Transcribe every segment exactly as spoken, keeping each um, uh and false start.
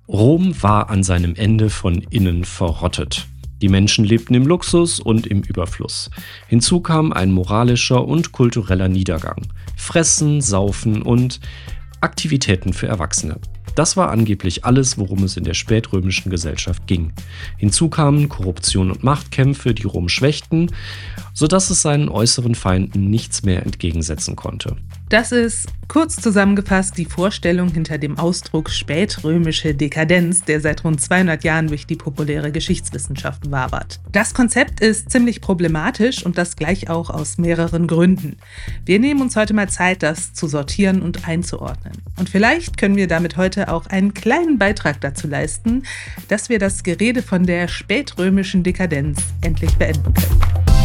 Rom war an seinem Ende von innen verrottet. Die Menschen lebten im Luxus und im Überfluss. Hinzu kam ein moralischer und kultureller Niedergang. Fressen, Saufen und Aktivitäten für Erwachsene. Das war angeblich alles, worum es in der spätrömischen Gesellschaft ging. Hinzu kamen Korruption und Machtkämpfe, die Rom schwächten, sodass es seinen äußeren Feinden nichts mehr entgegensetzen konnte. Das ist, kurz zusammengefasst, die Vorstellung hinter dem Ausdruck spätrömische Dekadenz, der seit rund zweihundert Jahren durch die populäre Geschichtswissenschaft wabert. Das Konzept ist ziemlich problematisch und das gleich auch aus mehreren Gründen. Wir nehmen uns heute mal Zeit, das zu sortieren und einzuordnen. Und vielleicht können wir damit heute auch einen kleinen Beitrag dazu leisten, dass wir das Gerede von der spätrömischen Dekadenz endlich beenden können.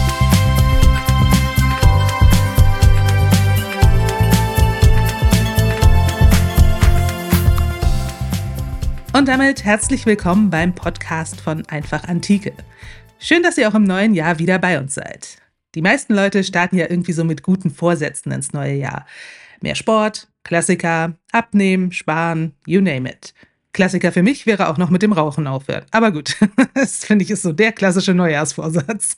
Und damit herzlich willkommen beim Podcast von Einfach Antike. Schön, dass ihr auch im neuen Jahr wieder bei uns seid. Die meisten Leute starten ja irgendwie so mit guten Vorsätzen ins neue Jahr. Mehr Sport, Klassiker, abnehmen, sparen, you name it. Klassiker für mich wäre auch noch mit dem Rauchen aufhören. Aber gut, das finde ich ist so der klassische Neujahrsvorsatz.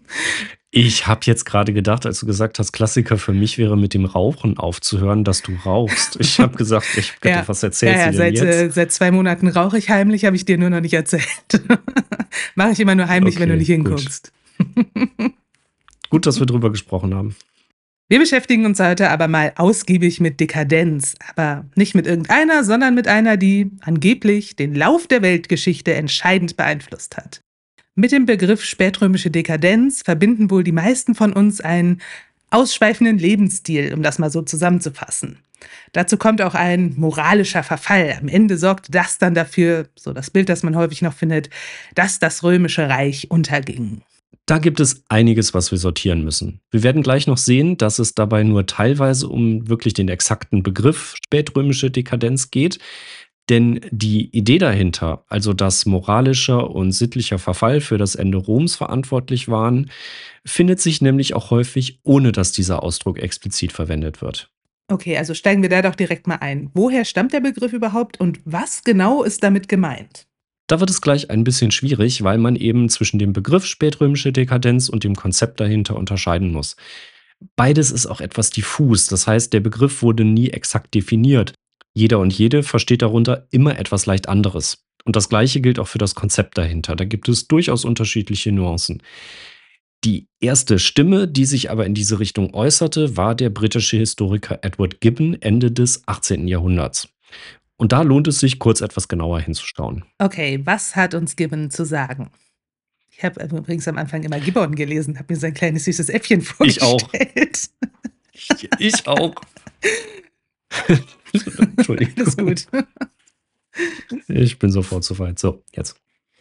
Ich habe jetzt gerade gedacht, als du gesagt hast, Klassiker für mich wäre mit dem Rauchen aufzuhören, dass du rauchst. Ich habe gesagt, ich hätte ja, was erzählt. Ja, ja, seit, äh, seit zwei Monaten rauche ich heimlich, habe ich dir nur noch nicht erzählt. Mache ich immer nur heimlich, okay, wenn du nicht hinguckst. Gut. Gut, dass wir drüber gesprochen haben. Wir beschäftigen uns heute aber mal ausgiebig mit Dekadenz, aber nicht mit irgendeiner, sondern mit einer, die angeblich den Lauf der Weltgeschichte entscheidend beeinflusst hat. Mit dem Begriff spätrömische Dekadenz verbinden wohl die meisten von uns einen ausschweifenden Lebensstil, um das mal so zusammenzufassen. Dazu kommt auch ein moralischer Verfall. Am Ende sorgt das dann dafür, so das Bild, das man häufig noch findet, dass das Römische Reich unterging. Da gibt es einiges, was wir sortieren müssen. Wir werden gleich noch sehen, dass es dabei nur teilweise um wirklich den exakten Begriff spätrömische Dekadenz geht. Denn die Idee dahinter, also dass moralischer und sittlicher Verfall für das Ende Roms verantwortlich waren, findet sich nämlich auch häufig, ohne dass dieser Ausdruck explizit verwendet wird. Okay, also steigen wir da doch direkt mal ein. Woher stammt der Begriff überhaupt und was genau ist damit gemeint? Da wird es gleich ein bisschen schwierig, weil man eben zwischen dem Begriff spätrömische Dekadenz und dem Konzept dahinter unterscheiden muss. Beides ist auch etwas diffus, das heißt, der Begriff wurde nie exakt definiert. Jeder und jede versteht darunter immer etwas leicht anderes. Und das Gleiche gilt auch für das Konzept dahinter. Da gibt es durchaus unterschiedliche Nuancen. Die erste Stimme, die sich aber in diese Richtung äußerte, war der britische Historiker Edward Gibbon Ende des achtzehnten Jahrhunderts. Und da lohnt es sich, kurz etwas genauer hinzuschauen. Okay, was hat uns Gibbon zu sagen? Ich habe übrigens am Anfang immer Gibbon gelesen, habe mir sein kleines süßes Äffchen vorgestellt. Ich auch. Ich auch. Entschuldigung. Alles gut. Ich bin sofort soweit. So, jetzt.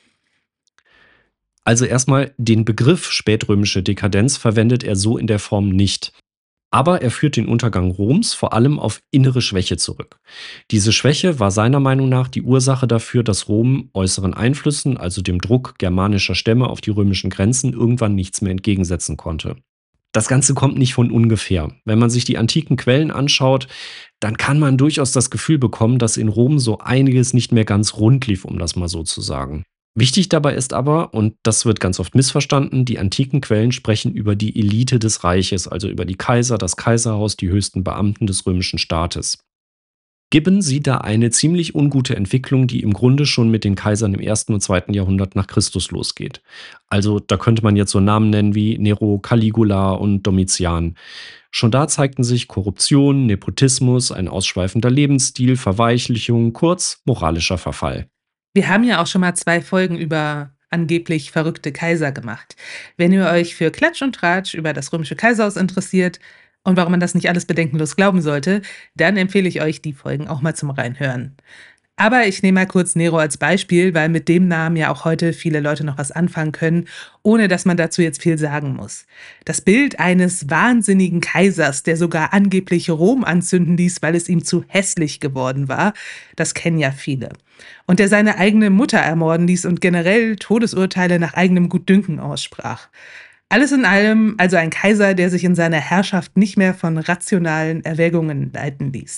Also erstmal, den Begriff spätrömische Dekadenz verwendet er so in der Form nicht. Aber er führt den Untergang Roms vor allem auf innere Schwäche zurück. Diese Schwäche war seiner Meinung nach die Ursache dafür, dass Rom äußeren Einflüssen, also dem Druck germanischer Stämme auf die römischen Grenzen, irgendwann nichts mehr entgegensetzen konnte. Das Ganze kommt nicht von ungefähr. Wenn man sich die antiken Quellen anschaut, dann kann man durchaus das Gefühl bekommen, dass in Rom so einiges nicht mehr ganz rund lief, um das mal so zu sagen. Wichtig dabei ist aber, und das wird ganz oft missverstanden, die antiken Quellen sprechen über die Elite des Reiches, also über die Kaiser, das Kaiserhaus, die höchsten Beamten des römischen Staates. Gibbon sieht da eine ziemlich ungute Entwicklung, die im Grunde schon mit den Kaisern im ersten und zweiten Jahrhundert nach Christus losgeht. Also da könnte man jetzt so Namen nennen wie Nero, Caligula und Domitian. Schon da zeigten sich Korruption, Nepotismus, ein ausschweifender Lebensstil, Verweichlichung, kurz moralischer Verfall. Wir haben ja auch schon mal zwei Folgen über angeblich verrückte Kaiser gemacht. Wenn ihr euch für Klatsch und Tratsch über das römische Kaiserhaus interessiert und warum man das nicht alles bedenkenlos glauben sollte, dann empfehle ich euch die Folgen auch mal zum Reinhören. Aber ich nehme mal kurz Nero als Beispiel, weil mit dem Namen ja auch heute viele Leute noch was anfangen können, ohne dass man dazu jetzt viel sagen muss. Das Bild eines wahnsinnigen Kaisers, der sogar angeblich Rom anzünden ließ, weil es ihm zu hässlich geworden war, das kennen ja viele. Und der seine eigene Mutter ermorden ließ und generell Todesurteile nach eigenem Gutdünken aussprach. Alles in allem also ein Kaiser, der sich in seiner Herrschaft nicht mehr von rationalen Erwägungen leiten ließ.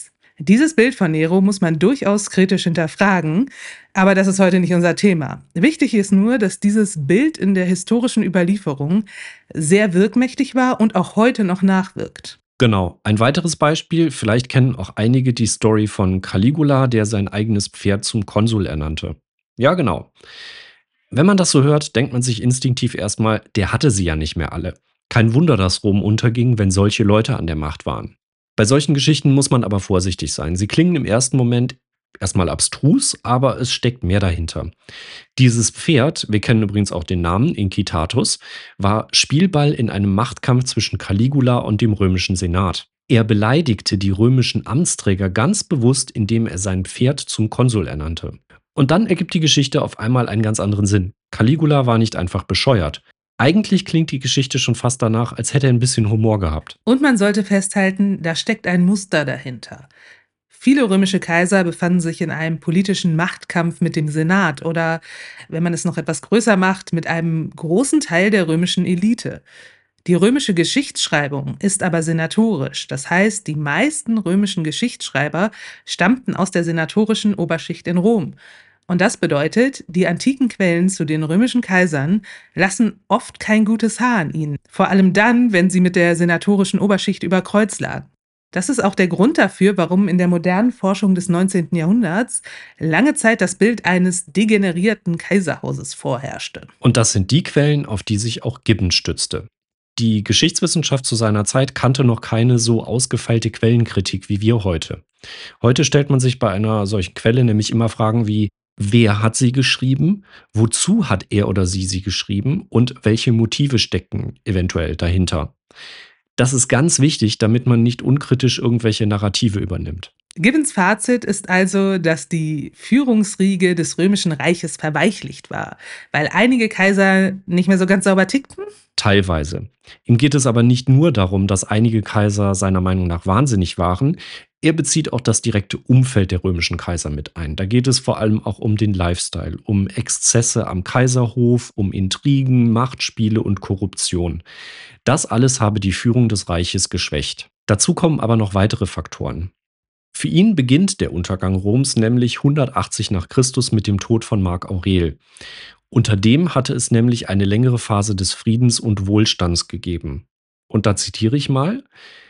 Dieses Bild von Nero muss man durchaus kritisch hinterfragen, aber das ist heute nicht unser Thema. Wichtig ist nur, dass dieses Bild in der historischen Überlieferung sehr wirkmächtig war und auch heute noch nachwirkt. Genau. Ein weiteres Beispiel, vielleicht kennen auch einige die Story von Caligula, der sein eigenes Pferd zum Konsul ernannte. Ja, genau. Wenn man das so hört, denkt man sich instinktiv erstmal, der hatte sie ja nicht mehr alle. Kein Wunder, dass Rom unterging, wenn solche Leute an der Macht waren. Bei solchen Geschichten muss man aber vorsichtig sein. Sie klingen im ersten Moment erstmal abstrus, aber es steckt mehr dahinter. Dieses Pferd, wir kennen übrigens auch den Namen, Incitatus, war Spielball in einem Machtkampf zwischen Caligula und dem römischen Senat. Er beleidigte die römischen Amtsträger ganz bewusst, indem er sein Pferd zum Konsul ernannte. Und dann ergibt die Geschichte auf einmal einen ganz anderen Sinn. Caligula war nicht einfach bescheuert. Eigentlich klingt die Geschichte schon fast danach, als hätte er ein bisschen Humor gehabt. Und man sollte festhalten, da steckt ein Muster dahinter. Viele römische Kaiser befanden sich in einem politischen Machtkampf mit dem Senat oder, wenn man es noch etwas größer macht, mit einem großen Teil der römischen Elite. Die römische Geschichtsschreibung ist aber senatorisch. Das heißt, die meisten römischen Geschichtsschreiber stammten aus der senatorischen Oberschicht in Rom. Und das bedeutet, die antiken Quellen zu den römischen Kaisern lassen oft kein gutes Haar an ihnen. Vor allem dann, wenn sie mit der senatorischen Oberschicht über Kreuz lagen. Das ist auch der Grund dafür, warum in der modernen Forschung des neunzehnten Jahrhunderts lange Zeit das Bild eines degenerierten Kaiserhauses vorherrschte. Und das sind die Quellen, auf die sich auch Gibbon stützte. Die Geschichtswissenschaft zu seiner Zeit kannte noch keine so ausgefeilte Quellenkritik wie wir heute. Heute stellt man sich bei einer solchen Quelle nämlich immer Fragen wie: Wer hat sie geschrieben? Wozu hat er oder sie sie geschrieben? Und welche Motive stecken eventuell dahinter? Das ist ganz wichtig, damit man nicht unkritisch irgendwelche Narrative übernimmt. Gibbons Fazit ist also, dass die Führungsriege des Römischen Reiches verweichlicht war, weil einige Kaiser nicht mehr so ganz sauber tickten. Teilweise. Ihm geht es aber nicht nur darum, dass einige Kaiser seiner Meinung nach wahnsinnig waren. Er bezieht auch das direkte Umfeld der römischen Kaiser mit ein. Da geht es vor allem auch um den Lifestyle, um Exzesse am Kaiserhof, um Intrigen, Machtspiele und Korruption. Das alles habe die Führung des Reiches geschwächt. Dazu kommen aber noch weitere Faktoren. Für ihn beginnt der Untergang Roms nämlich hundertachtzig nach Christus mit dem Tod von Mark Aurel. Unter dem hatte es nämlich eine längere Phase des Friedens und Wohlstands gegeben. Und da zitiere ich mal: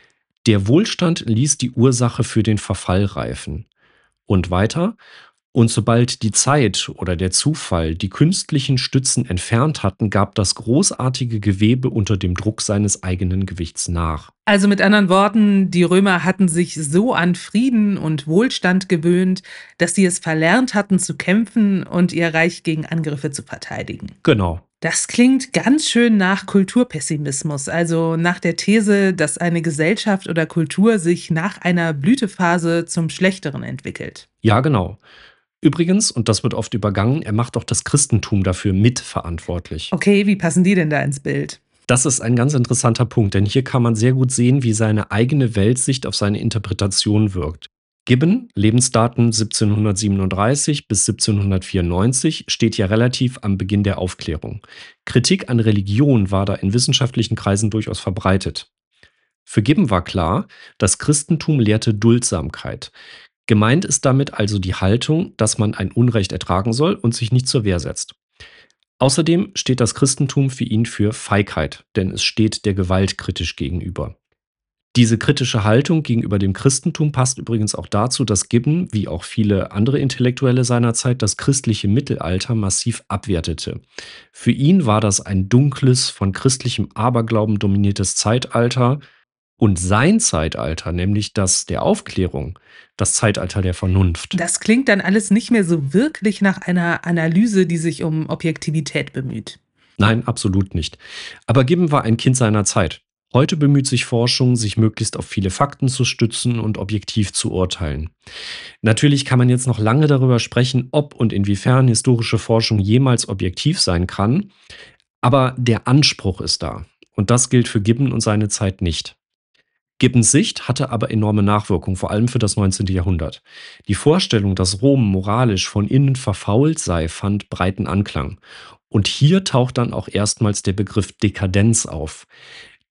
Der Wohlstand ließ die Ursache für den Verfall reifen. Und weiter: Und sobald die Zeit oder der Zufall die künstlichen Stützen entfernt hatten, gab das großartige Gewebe unter dem Druck seines eigenen Gewichts nach. Also mit anderen Worten, die Römer hatten sich so an Frieden und Wohlstand gewöhnt, dass sie es verlernt hatten zu kämpfen und ihr Reich gegen Angriffe zu verteidigen. Genau. Das klingt ganz schön nach Kulturpessimismus, also nach der These, dass eine Gesellschaft oder Kultur sich nach einer Blütephase zum Schlechteren entwickelt. Ja, genau. Übrigens, und das wird oft übergangen, er macht auch das Christentum dafür mitverantwortlich. Okay, wie passen die denn da ins Bild? Das ist ein ganz interessanter Punkt, denn hier kann man sehr gut sehen, wie seine eigene Weltsicht auf seine Interpretation wirkt. Gibbon, Lebensdaten siebzehnhundertsiebenunddreißig bis siebzehnhundertvierundneunzig, steht ja relativ am Beginn der Aufklärung. Kritik an Religion war da in wissenschaftlichen Kreisen durchaus verbreitet. Für Gibbon war klar, das Christentum lehrte Duldsamkeit. Gemeint ist damit also die Haltung, dass man ein Unrecht ertragen soll und sich nicht zur Wehr setzt. Außerdem steht das Christentum für ihn für Feigheit, denn es steht der Gewalt kritisch gegenüber. Diese kritische Haltung gegenüber dem Christentum passt übrigens auch dazu, dass Gibbon, wie auch viele andere Intellektuelle seiner Zeit, das christliche Mittelalter massiv abwertete. Für ihn war das ein dunkles, von christlichem Aberglauben dominiertes Zeitalter. Und sein Zeitalter, nämlich das der Aufklärung, das Zeitalter der Vernunft. Das klingt dann alles nicht mehr so wirklich nach einer Analyse, die sich um Objektivität bemüht. Nein, absolut nicht. Aber Gibbon war ein Kind seiner Zeit. Heute bemüht sich Forschung, sich möglichst auf viele Fakten zu stützen und objektiv zu urteilen. Natürlich kann man jetzt noch lange darüber sprechen, ob und inwiefern historische Forschung jemals objektiv sein kann. Aber der Anspruch ist da. Und das gilt für Gibbon und seine Zeit nicht. Gibbons Sicht hatte aber enorme Nachwirkung, vor allem für das neunzehnte Jahrhundert. Die Vorstellung, dass Rom moralisch von innen verfault sei, fand breiten Anklang. Und hier taucht dann auch erstmals der Begriff Dekadenz auf.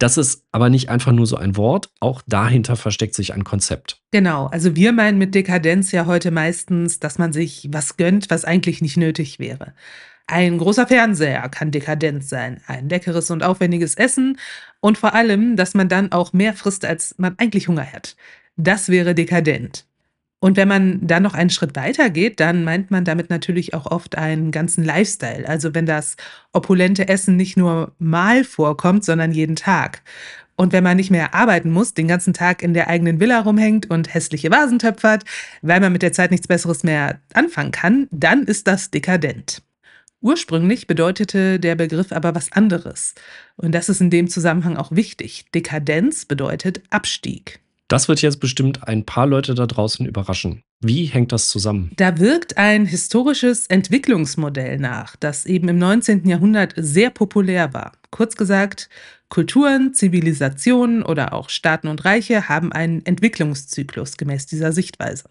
Das ist aber nicht einfach nur so ein Wort, auch dahinter versteckt sich ein Konzept. Genau, also wir meinen mit Dekadenz ja heute meistens, dass man sich was gönnt, was eigentlich nicht nötig wäre. Ein großer Fernseher kann dekadent sein, ein leckeres und aufwendiges Essen und vor allem, dass man dann auch mehr frisst, als man eigentlich Hunger hat. Das wäre dekadent. Und wenn man dann noch einen Schritt weiter geht, dann meint man damit natürlich auch oft einen ganzen Lifestyle. Also wenn das opulente Essen nicht nur mal vorkommt, sondern jeden Tag. Und wenn man nicht mehr arbeiten muss, den ganzen Tag in der eigenen Villa rumhängt und hässliche Vasen töpfert, weil man mit der Zeit nichts Besseres mehr anfangen kann, dann ist das dekadent. Ursprünglich bedeutete der Begriff aber was anderes. Und das ist in dem Zusammenhang auch wichtig. Dekadenz bedeutet Abstieg. Das wird jetzt bestimmt ein paar Leute da draußen überraschen. Wie hängt das zusammen? Da wirkt ein historisches Entwicklungsmodell nach, das eben im neunzehnten Jahrhundert sehr populär war. Kurz gesagt, Kulturen, Zivilisationen oder auch Staaten und Reiche haben einen Entwicklungszyklus gemäß dieser Sichtweise.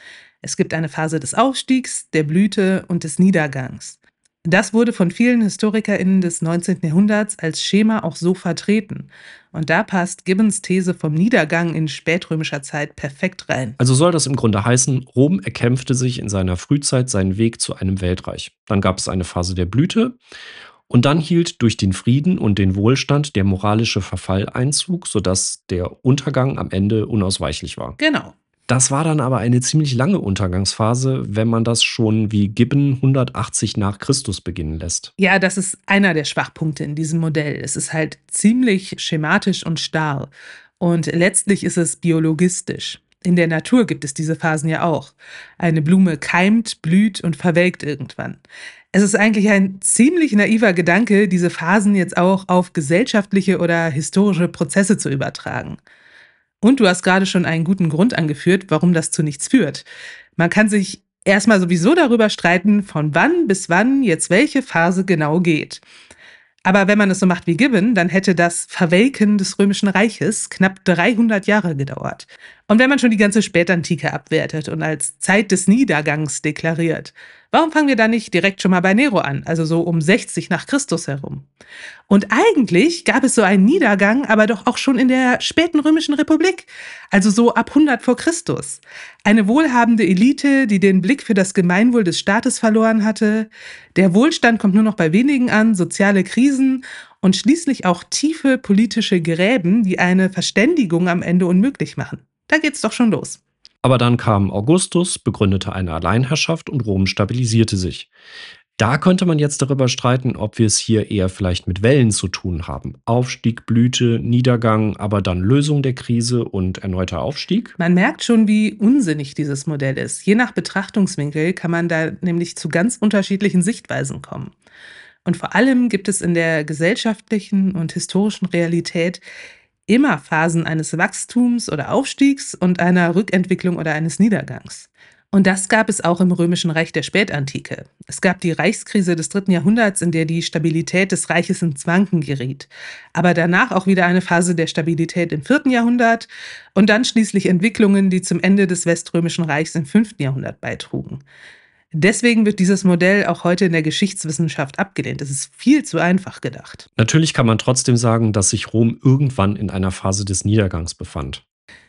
Es gibt eine Phase des Aufstiegs, der Blüte und des Niedergangs. Das wurde von vielen HistorikerInnen des neunzehnten Jahrhunderts als Schema auch so vertreten. Und da passt Gibbons These vom Niedergang in spätrömischer Zeit perfekt rein. Also soll das im Grunde heißen, Rom erkämpfte sich in seiner Frühzeit seinen Weg zu einem Weltreich. Dann gab es eine Phase der Blüte und dann hielt durch den Frieden und den Wohlstand der moralische Verfall Einzug, sodass der Untergang am Ende unausweichlich war. Genau. Das war dann aber eine ziemlich lange Untergangsphase, wenn man das schon wie Gibbon hundertachtzig nach Christus beginnen lässt. Ja, das ist einer der Schwachpunkte in diesem Modell. Es ist halt ziemlich schematisch und starr. Und letztlich ist es biologistisch. In der Natur gibt es diese Phasen ja auch. Eine Blume keimt, blüht und verwelkt irgendwann. Es ist eigentlich ein ziemlich naiver Gedanke, diese Phasen jetzt auch auf gesellschaftliche oder historische Prozesse zu übertragen. Und du hast gerade schon einen guten Grund angeführt, warum das zu nichts führt. Man kann sich erstmal sowieso darüber streiten, von wann bis wann jetzt welche Phase genau geht. Aber wenn man es so macht wie Gibbon, dann hätte das Verwelken des Römischen Reiches knapp dreihundert Jahre gedauert. Und wenn man schon die ganze Spätantike abwertet und als Zeit des Niedergangs deklariert, warum fangen wir dann nicht direkt schon mal bei Nero an, also so um sechzig nach Christus herum? Und eigentlich gab es so einen Niedergang, aber doch auch schon in der späten Römischen Republik, also so ab hundert vor Christus. Eine wohlhabende Elite, die den Blick für das Gemeinwohl des Staates verloren hatte. Der Wohlstand kommt nur noch bei wenigen an, soziale Krisen und schließlich auch tiefe politische Gräben, die eine Verständigung am Ende unmöglich machen. Da geht's doch schon los. Aber dann kam Augustus, begründete eine Alleinherrschaft und Rom stabilisierte sich. Da könnte man jetzt darüber streiten, ob wir es hier eher vielleicht mit Wellen zu tun haben. Aufstieg, Blüte, Niedergang, aber dann Lösung der Krise und erneuter Aufstieg. Man merkt schon, wie unsinnig dieses Modell ist. Je nach Betrachtungswinkel kann man da nämlich zu ganz unterschiedlichen Sichtweisen kommen. Und vor allem gibt es in der gesellschaftlichen und historischen Realität immer Phasen eines Wachstums oder Aufstiegs und einer Rückentwicklung oder eines Niedergangs. Und das gab es auch im Römischen Reich der Spätantike. Es gab die Reichskrise des dritten Jahrhunderts, in der die Stabilität des Reiches ins Wanken geriet. Aber danach auch wieder eine Phase der Stabilität im vierten Jahrhundert und dann schließlich Entwicklungen, die zum Ende des Weströmischen Reichs im fünften Jahrhundert beitrugen. Deswegen wird dieses Modell auch heute in der Geschichtswissenschaft abgelehnt. Es ist viel zu einfach gedacht. Natürlich kann man trotzdem sagen, dass sich Rom irgendwann in einer Phase des Niedergangs befand.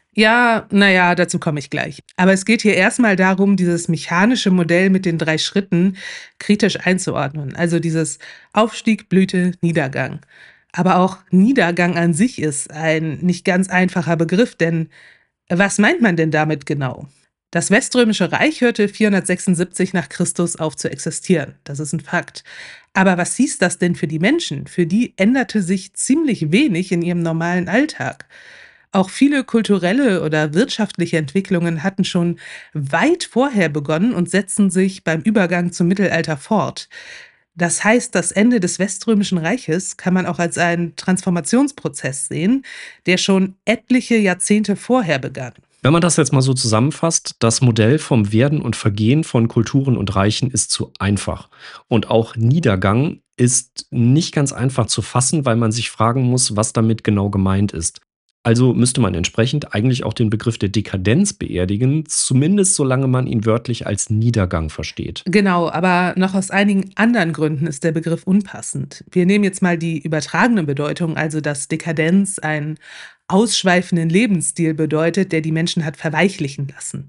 Ja, naja, dazu komme ich gleich. Aber es geht hier erstmal darum, dieses mechanische Modell mit den drei Schritten kritisch einzuordnen. Also dieses Aufstieg, Blüte, Niedergang. Aber auch Niedergang an sich ist ein nicht ganz einfacher Begriff, denn was meint man denn damit genau? Das Weströmische Reich hörte vierhundertsechsundsiebzig nach Christus auf zu existieren. Das ist ein Fakt. Aber was hieß das denn für die Menschen? Für die änderte sich ziemlich wenig in ihrem normalen Alltag. Auch viele kulturelle oder wirtschaftliche Entwicklungen hatten schon weit vorher begonnen und setzten sich beim Übergang zum Mittelalter fort. Das heißt, das Ende des Weströmischen Reiches kann man auch als einen Transformationsprozess sehen, der schon etliche Jahrzehnte vorher begann. Wenn man das jetzt mal so zusammenfasst, das Modell vom Werden und Vergehen von Kulturen und Reichen ist zu einfach. Und auch Niedergang ist nicht ganz einfach zu fassen, weil man sich fragen muss, was damit genau gemeint ist. Also müsste man entsprechend eigentlich auch den Begriff der Dekadenz beerdigen, zumindest solange man ihn wörtlich als Niedergang versteht. Genau, aber noch aus einigen anderen Gründen ist der Begriff unpassend. Wir nehmen jetzt mal die übertragene Bedeutung, also dass Dekadenz einen ausschweifenden Lebensstil bedeutet, der die Menschen hat verweichlichen lassen.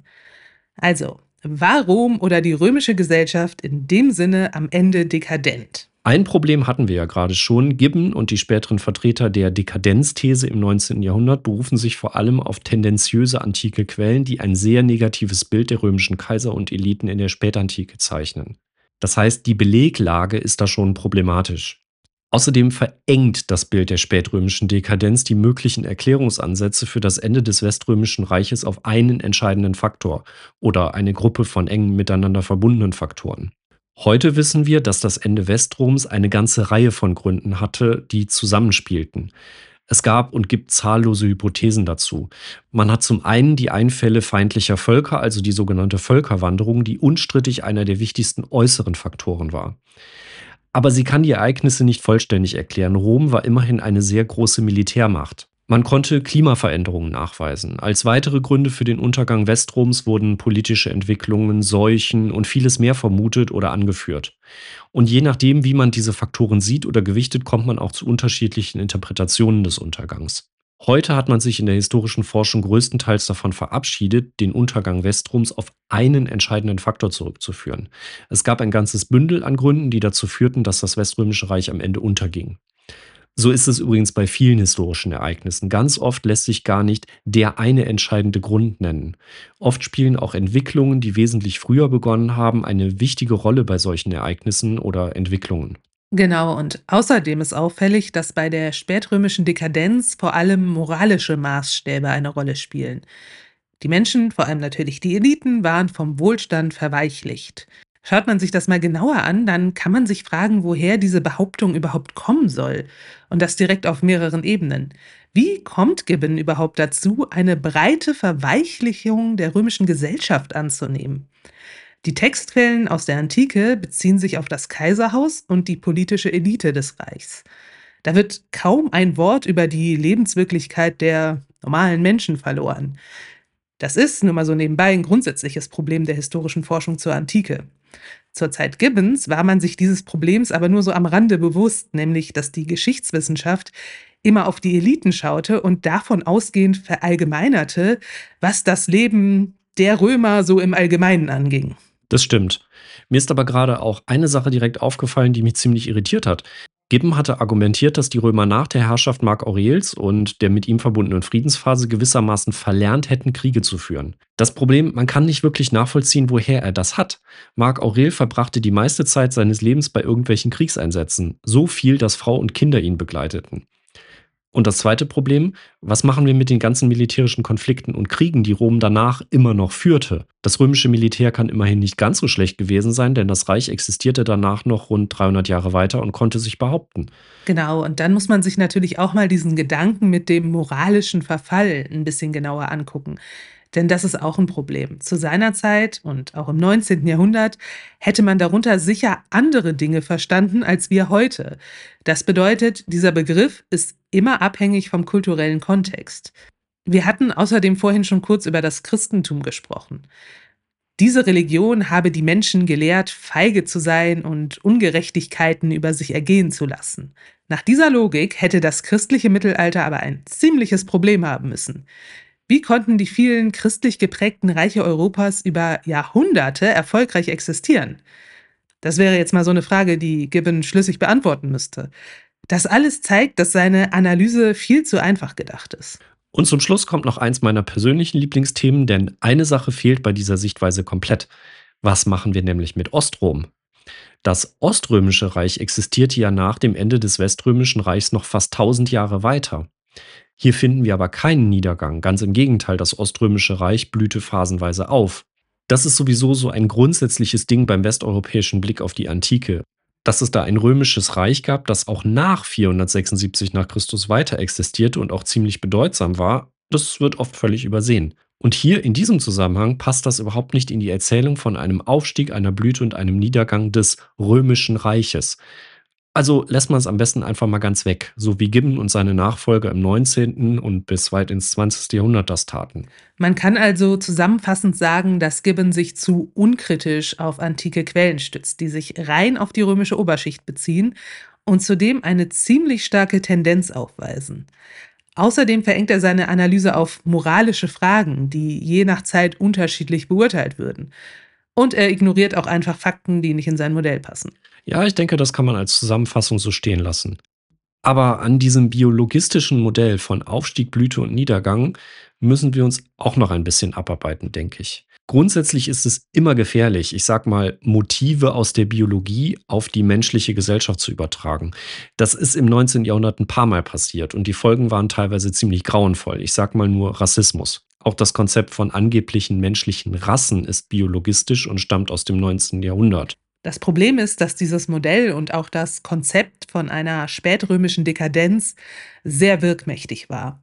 Also, war Rom oder die römische Gesellschaft in dem Sinne am Ende dekadent? Ein Problem hatten wir ja gerade schon. Gibbon und die späteren Vertreter der Dekadenzthese im neunzehnten. Jahrhundert berufen sich vor allem auf tendenziöse antike Quellen, die ein sehr negatives Bild der römischen Kaiser und Eliten in der Spätantike zeichnen. Das heißt, die Beleglage ist da schon problematisch. Außerdem verengt das Bild der spätrömischen Dekadenz die möglichen Erklärungsansätze für das Ende des Weströmischen Reiches auf einen entscheidenden Faktor oder eine Gruppe von eng miteinander verbundenen Faktoren. Heute wissen wir, dass das Ende Westroms eine ganze Reihe von Gründen hatte, die zusammenspielten. Es gab und gibt zahllose Hypothesen dazu. Man hat zum einen die Einfälle feindlicher Völker, also die sogenannte Völkerwanderung, die unstrittig einer der wichtigsten äußeren Faktoren war. Aber sie kann die Ereignisse nicht vollständig erklären. Rom war immerhin eine sehr große Militärmacht. Man konnte Klimaveränderungen nachweisen. Als weitere Gründe für den Untergang Westroms wurden politische Entwicklungen, Seuchen und vieles mehr vermutet oder angeführt. Und je nachdem, wie man diese Faktoren sieht oder gewichtet, kommt man auch zu unterschiedlichen Interpretationen des Untergangs. Heute hat man sich in der historischen Forschung größtenteils davon verabschiedet, den Untergang Westroms auf einen entscheidenden Faktor zurückzuführen. Es gab ein ganzes Bündel an Gründen, die dazu führten, dass das Weströmische Reich am Ende unterging. So ist es übrigens bei vielen historischen Ereignissen. Ganz oft lässt sich gar nicht der eine entscheidende Grund nennen. Oft spielen auch Entwicklungen, die wesentlich früher begonnen haben, eine wichtige Rolle bei solchen Ereignissen oder Entwicklungen. Genau, und außerdem ist auffällig, dass bei der spätrömischen Dekadenz vor allem moralische Maßstäbe eine Rolle spielen. Die Menschen, vor allem natürlich die Eliten, waren vom Wohlstand verweichlicht. Schaut man sich das mal genauer an, dann kann man sich fragen, woher diese Behauptung überhaupt kommen soll. Und das direkt auf mehreren Ebenen. Wie kommt Gibbon überhaupt dazu, eine breite Verweichlichung der römischen Gesellschaft anzunehmen? Die Textquellen aus der Antike beziehen sich auf das Kaiserhaus und die politische Elite des Reichs. Da wird kaum ein Wort über die Lebenswirklichkeit der normalen Menschen verloren. Das ist, nur mal so nebenbei, ein grundsätzliches Problem der historischen Forschung zur Antike. Zur Zeit Gibbons war man sich dieses Problems aber nur so am Rande bewusst, nämlich dass die Geschichtswissenschaft immer auf die Eliten schaute und davon ausgehend verallgemeinerte, was das Leben der Römer so im Allgemeinen anging. Das stimmt. Mir ist aber gerade auch eine Sache direkt aufgefallen, die mich ziemlich irritiert hat. Gibbon hatte argumentiert, dass die Römer nach der Herrschaft Mark Aurels und der mit ihm verbundenen Friedensphase gewissermaßen verlernt hätten, Kriege zu führen. Das Problem, man kann nicht wirklich nachvollziehen, woher er das hat. Mark Aurel verbrachte die meiste Zeit seines Lebens bei irgendwelchen Kriegseinsätzen. So viel, dass Frau und Kinder ihn begleiteten. Und das zweite Problem, was machen wir mit den ganzen militärischen Konflikten und Kriegen, die Rom danach immer noch führte? Das römische Militär kann immerhin nicht ganz so schlecht gewesen sein, denn das Reich existierte danach noch rund dreihundert Jahre weiter und konnte sich behaupten. Genau, und dann muss man sich natürlich auch mal diesen Gedanken mit dem moralischen Verfall ein bisschen genauer angucken. Denn das ist auch ein Problem. Zu seiner Zeit und auch im neunzehnten. Jahrhundert hätte man darunter sicher andere Dinge verstanden als wir heute. Das bedeutet, dieser Begriff ist immer abhängig vom kulturellen Kontext. Wir hatten außerdem vorhin schon kurz über das Christentum gesprochen. Diese Religion habe die Menschen gelehrt, feige zu sein und Ungerechtigkeiten über sich ergehen zu lassen. Nach dieser Logik hätte das christliche Mittelalter aber ein ziemliches Problem haben müssen. Wie konnten die vielen christlich geprägten Reiche Europas über Jahrhunderte erfolgreich existieren? Das wäre jetzt mal so eine Frage, die Gibbon schlüssig beantworten müsste. Das alles zeigt, dass seine Analyse viel zu einfach gedacht ist. Und zum Schluss kommt noch eins meiner persönlichen Lieblingsthemen, denn eine Sache fehlt bei dieser Sichtweise komplett. Was machen wir nämlich mit Ostrom? Das Oströmische Reich existierte ja nach dem Ende des Weströmischen Reichs noch fast tausend Jahre weiter. Hier finden wir aber keinen Niedergang, ganz im Gegenteil, das Oströmische Reich blühte phasenweise auf. Das ist sowieso so ein grundsätzliches Ding beim westeuropäischen Blick auf die Antike. Dass es da ein römisches Reich gab, das auch nach vierhundertsechsundsiebzig nach Christus weiter existierte und auch ziemlich bedeutsam war, das wird oft völlig übersehen. Und hier in diesem Zusammenhang passt das überhaupt nicht in die Erzählung von einem Aufstieg, einer Blüte und einem Niedergang des römischen Reiches. Also lässt man es am besten einfach mal ganz weg, so wie Gibbon und seine Nachfolger im neunzehnten und bis weit ins zwanzigste. Jahrhundert das taten. Man kann also zusammenfassend sagen, dass Gibbon sich zu unkritisch auf antike Quellen stützt, die sich rein auf die römische Oberschicht beziehen und zudem eine ziemlich starke Tendenz aufweisen. Außerdem verengt er seine Analyse auf moralische Fragen, die je nach Zeit unterschiedlich beurteilt würden. Und er ignoriert auch einfach Fakten, die nicht in sein Modell passen. Ja, ich denke, das kann man als Zusammenfassung so stehen lassen. Aber an diesem biologistischen Modell von Aufstieg, Blüte und Niedergang müssen wir uns auch noch ein bisschen abarbeiten, denke ich. Grundsätzlich ist es immer gefährlich, ich sag mal, Motive aus der Biologie auf die menschliche Gesellschaft zu übertragen. Das ist im neunzehnten. Jahrhundert ein paar Mal passiert und die Folgen waren teilweise ziemlich grauenvoll. Ich sag mal nur Rassismus. Auch das Konzept von angeblichen menschlichen Rassen ist biologistisch und stammt aus dem neunzehnten. Jahrhundert. Das Problem ist, dass dieses Modell und auch das Konzept von einer spätrömischen Dekadenz sehr wirkmächtig war.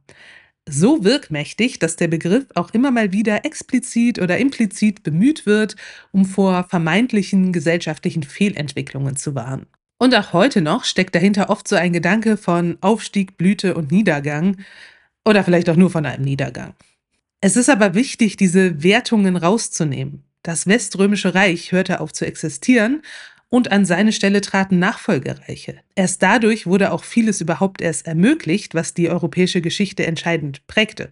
So wirkmächtig, dass der Begriff auch immer mal wieder explizit oder implizit bemüht wird, um vor vermeintlichen gesellschaftlichen Fehlentwicklungen zu warnen. Und auch heute noch steckt dahinter oft so ein Gedanke von Aufstieg, Blüte und Niedergang oder vielleicht auch nur von einem Niedergang. Es ist aber wichtig, diese Wertungen rauszunehmen. Das Weströmische Reich hörte auf zu existieren und an seine Stelle traten Nachfolgereiche. Erst dadurch wurde auch vieles überhaupt erst ermöglicht, was die europäische Geschichte entscheidend prägte.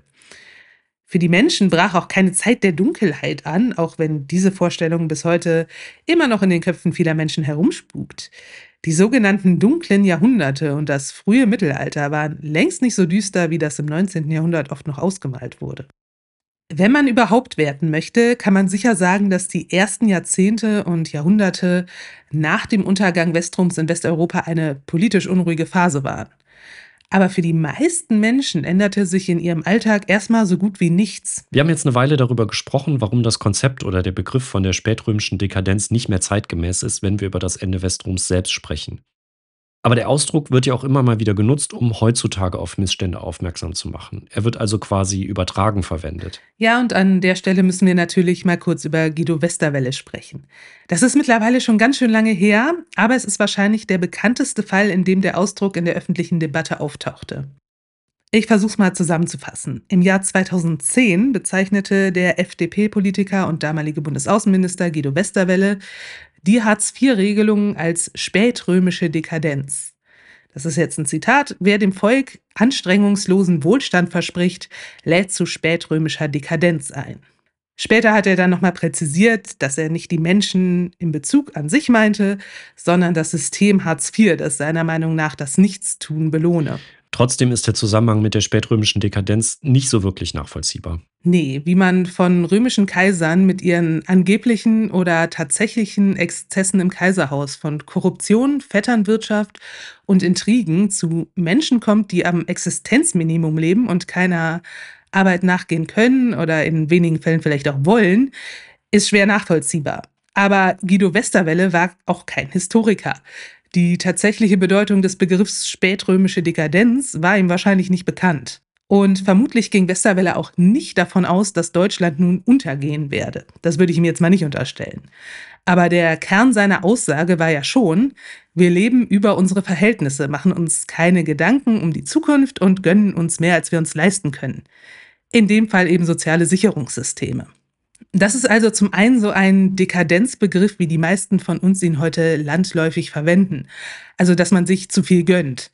Für die Menschen brach auch keine Zeit der Dunkelheit an, auch wenn diese Vorstellung bis heute immer noch in den Köpfen vieler Menschen herumspukt. Die sogenannten dunklen Jahrhunderte und das frühe Mittelalter waren längst nicht so düster, wie das im neunzehnten. Jahrhundert oft noch ausgemalt wurde. Wenn man überhaupt werten möchte, kann man sicher sagen, dass die ersten Jahrzehnte und Jahrhunderte nach dem Untergang Westrums in Westeuropa eine politisch unruhige Phase waren. Aber für die meisten Menschen änderte sich in ihrem Alltag erstmal so gut wie nichts. Wir haben jetzt eine Weile darüber gesprochen, warum das Konzept oder der Begriff von der spätrömischen Dekadenz nicht mehr zeitgemäß ist, wenn wir über das Ende Westrums selbst sprechen. Aber der Ausdruck wird ja auch immer mal wieder genutzt, um heutzutage auf Missstände aufmerksam zu machen. Er wird also quasi übertragen verwendet. Ja, und an der Stelle müssen wir natürlich mal kurz über Guido Westerwelle sprechen. Das ist mittlerweile schon ganz schön lange her, aber es ist wahrscheinlich der bekannteste Fall, in dem der Ausdruck in der öffentlichen Debatte auftauchte. Ich versuche es mal zusammenzufassen. Im Jahr zweitausendzehn bezeichnete der F D P-Politiker und damalige Bundesaußenminister Guido Westerwelle die Hartz-vier-Regelung als spätrömische Dekadenz. Das ist jetzt ein Zitat: Wer dem Volk anstrengungslosen Wohlstand verspricht, lädt zu spätrömischer Dekadenz ein. Später hat er dann nochmal präzisiert, dass er nicht die Menschen in Bezug an sich meinte, sondern das System Hartz vier, das seiner Meinung nach das Nichtstun belohne. Trotzdem ist der Zusammenhang mit der spätrömischen Dekadenz nicht so wirklich nachvollziehbar. Nee, wie man von römischen Kaisern mit ihren angeblichen oder tatsächlichen Exzessen im Kaiserhaus, von Korruption, Vetternwirtschaft und Intrigen zu Menschen kommt, die am Existenzminimum leben und keiner Arbeit nachgehen können oder in wenigen Fällen vielleicht auch wollen, ist schwer nachvollziehbar. Aber Guido Westerwelle war auch kein Historiker. Die tatsächliche Bedeutung des Begriffs spätrömische Dekadenz war ihm wahrscheinlich nicht bekannt. Und vermutlich ging Westerwelle auch nicht davon aus, dass Deutschland nun untergehen werde. Das würde ich ihm jetzt mal nicht unterstellen. Aber der Kern seiner Aussage war ja schon: Wir leben über unsere Verhältnisse, machen uns keine Gedanken um die Zukunft und gönnen uns mehr, als wir uns leisten können. In dem Fall eben soziale Sicherungssysteme. Das ist also zum einen so ein Dekadenzbegriff, wie die meisten von uns ihn heute landläufig verwenden. Also, dass man sich zu viel gönnt.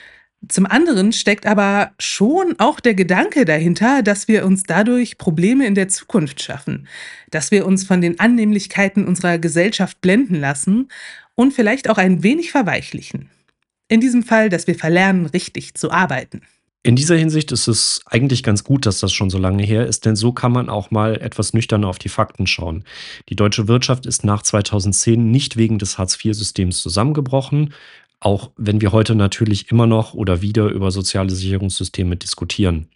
Zum anderen steckt aber schon auch der Gedanke dahinter, dass wir uns dadurch Probleme in der Zukunft schaffen, dass wir uns von den Annehmlichkeiten unserer Gesellschaft blenden lassen und vielleicht auch ein wenig verweichlichen. In diesem Fall, dass wir verlernen, richtig zu arbeiten. In dieser Hinsicht ist es eigentlich ganz gut, dass das schon so lange her ist, denn so kann man auch mal etwas nüchterner auf die Fakten schauen. Die deutsche Wirtschaft ist nach zweitausendzehn nicht wegen des Hartz-vier-Systems zusammengebrochen, auch wenn wir heute natürlich immer noch oder wieder über soziale Sicherungssysteme diskutieren.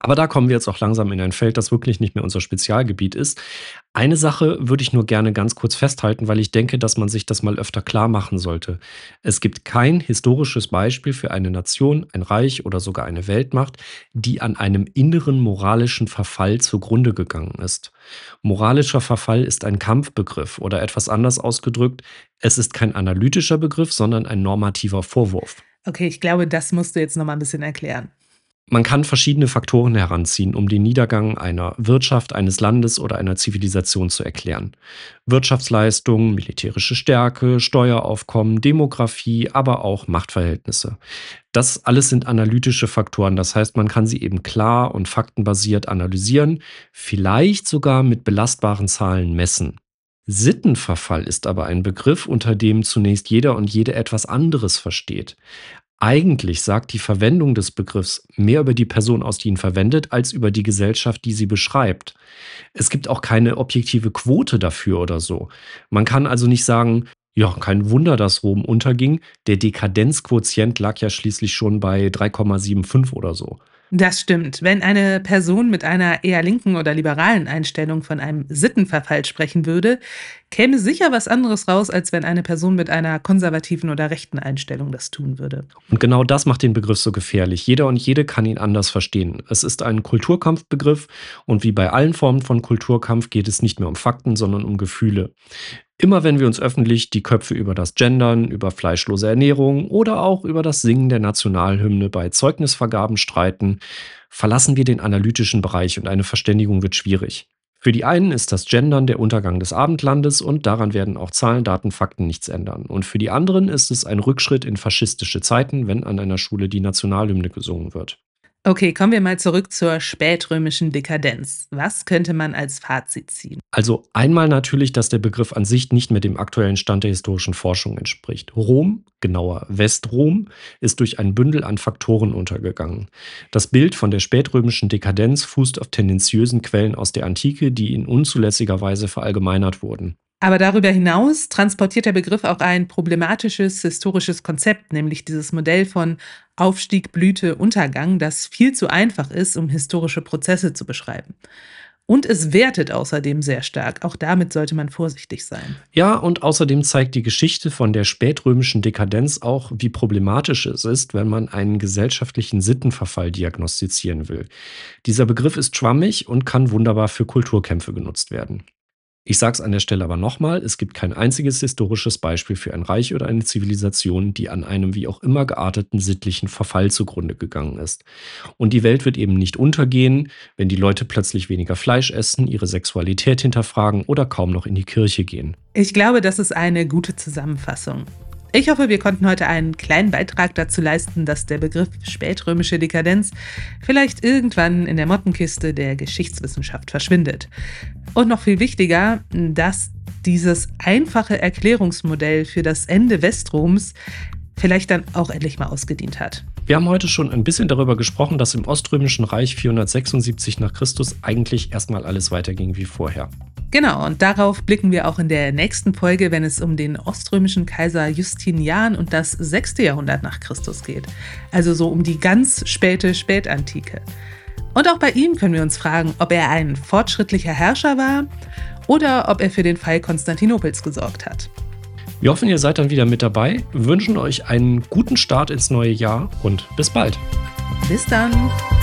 Aber da kommen wir jetzt auch langsam in ein Feld, das wirklich nicht mehr unser Spezialgebiet ist. Eine Sache würde ich nur gerne ganz kurz festhalten, weil ich denke, dass man sich das mal öfter klar machen sollte. Es gibt kein historisches Beispiel für eine Nation, ein Reich oder sogar eine Weltmacht, die an einem inneren moralischen Verfall zugrunde gegangen ist. Moralischer Verfall ist ein Kampfbegriff oder etwas anders ausgedrückt, es ist kein analytischer Begriff, sondern ein normativer Vorwurf. Okay, ich glaube, das musst du jetzt noch mal ein bisschen erklären. Man kann verschiedene Faktoren heranziehen, um den Niedergang einer Wirtschaft, eines Landes oder einer Zivilisation zu erklären. Wirtschaftsleistung, militärische Stärke, Steueraufkommen, Demografie, aber auch Machtverhältnisse. Das alles sind analytische Faktoren, das heißt, man kann sie eben klar und faktenbasiert analysieren, vielleicht sogar mit belastbaren Zahlen messen. Sittenverfall ist aber ein Begriff, unter dem zunächst jeder und jede etwas anderes versteht. Eigentlich sagt die Verwendung des Begriffs mehr über die Person aus, die ihn verwendet, als über die Gesellschaft, die sie beschreibt. Es gibt auch keine objektive Quote dafür oder so. Man kann also nicht sagen, ja, kein Wunder, dass Rom unterging. Der Dekadenzquotient lag ja schließlich schon bei drei Komma fünfundsiebzig oder so. Das stimmt. Wenn eine Person mit einer eher linken oder liberalen Einstellung von einem Sittenverfall sprechen würde, käme sicher was anderes raus, als wenn eine Person mit einer konservativen oder rechten Einstellung das tun würde. Und genau das macht den Begriff so gefährlich. Jeder und jede kann ihn anders verstehen. Es ist ein Kulturkampfbegriff und wie bei allen Formen von Kulturkampf geht es nicht mehr um Fakten, sondern um Gefühle. Immer wenn wir uns öffentlich die Köpfe über das Gendern, über fleischlose Ernährung oder auch über das Singen der Nationalhymne bei Zeugnisvergaben streiten, verlassen wir den analytischen Bereich und eine Verständigung wird schwierig. Für die einen ist das Gendern der Untergang des Abendlandes und daran werden auch Zahlen, Daten, Fakten nichts ändern. Und für die anderen ist es ein Rückschritt in faschistische Zeiten, wenn an einer Schule die Nationalhymne gesungen wird. Okay, kommen wir mal zurück zur spätrömischen Dekadenz. Was könnte man als Fazit ziehen? Also einmal natürlich, dass der Begriff an sich nicht mehr dem aktuellen Stand der historischen Forschung entspricht. Rom, genauer Westrom, ist durch ein Bündel an Faktoren untergegangen. Das Bild von der spätrömischen Dekadenz fußt auf tendenziösen Quellen aus der Antike, die in unzulässiger Weise verallgemeinert wurden. Aber darüber hinaus transportiert der Begriff auch ein problematisches historisches Konzept, nämlich dieses Modell von Aufstieg, Blüte, Untergang, das viel zu einfach ist, um historische Prozesse zu beschreiben. Und es wertet außerdem sehr stark. Auch damit sollte man vorsichtig sein. Ja, und außerdem zeigt die Geschichte von der spätrömischen Dekadenz auch, wie problematisch es ist, wenn man einen gesellschaftlichen Sittenverfall diagnostizieren will. Dieser Begriff ist schwammig und kann wunderbar für Kulturkämpfe genutzt werden. Ich sage es an der Stelle aber nochmal, es gibt kein einziges historisches Beispiel für ein Reich oder eine Zivilisation, die an einem wie auch immer gearteten sittlichen Verfall zugrunde gegangen ist. Und die Welt wird eben nicht untergehen, wenn die Leute plötzlich weniger Fleisch essen, ihre Sexualität hinterfragen oder kaum noch in die Kirche gehen. Ich glaube, das ist eine gute Zusammenfassung. Ich hoffe, wir konnten heute einen kleinen Beitrag dazu leisten, dass der Begriff spätrömische Dekadenz vielleicht irgendwann in der Mottenkiste der Geschichtswissenschaft verschwindet. Und noch viel wichtiger, dass dieses einfache Erklärungsmodell für das Ende Westroms vielleicht dann auch endlich mal ausgedient hat. Wir haben heute schon ein bisschen darüber gesprochen, dass im Oströmischen Reich vierhundertsechsundsiebzig nach Christus eigentlich erstmal alles weiterging wie vorher. Genau, und darauf blicken wir auch in der nächsten Folge, wenn es um den oströmischen Kaiser Justinian und das sechste Jahrhundert nach Christus geht. Also so um die ganz späte Spätantike. Und auch bei ihm können wir uns fragen, ob er ein fortschrittlicher Herrscher war oder ob er für den Fall Konstantinopels gesorgt hat. Wir hoffen, ihr seid dann wieder mit dabei, wünschen euch einen guten Start ins neue Jahr und bis bald. Bis dann!